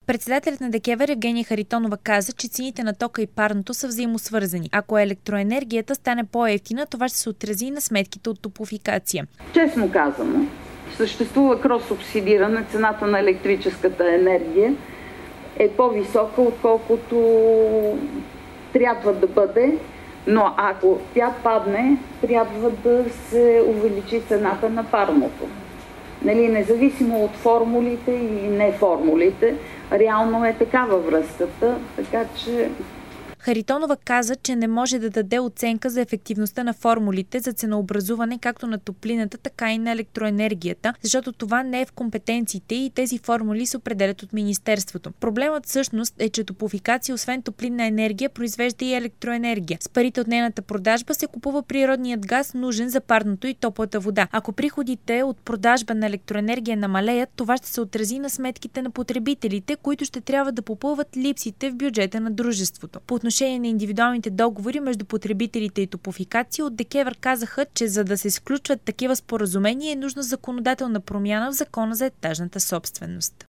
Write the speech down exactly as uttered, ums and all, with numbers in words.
Председателят на ДКЕВР Евгения Харитонова каза, че цените на тока и парното са взаимосвързани. Ако електроенергията стане по-евтина, това ще се отрази и на сметките от топлофикация. Честно казано, съществува крос-субсидиране, цената на електрическата енергия е по-висока, отколкото трябва да бъде, но ако тя падне, трябва да се увеличи цената на парното. Нали, независимо от формулите или не формулите, реално е такава връзката, така че... Харитонова каза, че не може да даде оценка за ефективността на формулите за ценообразуване както на топлината, така и на електроенергията, защото това не е в компетенциите и тези формули се определят от Министерството. Проблемът всъщност е, че Топлофикация освен топлинна енергия произвежда и електроенергия. С парите от нейната продажба се купува природният газ, нужен за парното и топлата вода. Ако приходите от продажба на електроенергия намалеят, това ще се отрази на сметките на потребителите, които ще трябва да попълват липсите в бюджета на дружеството. По отношение на индивидуалните договори между потребителите и Топлофикация, от ДКЕВР казаха, че за да се сключват такива споразумения е нужна законодателна промяна в Закона за етажната собственост.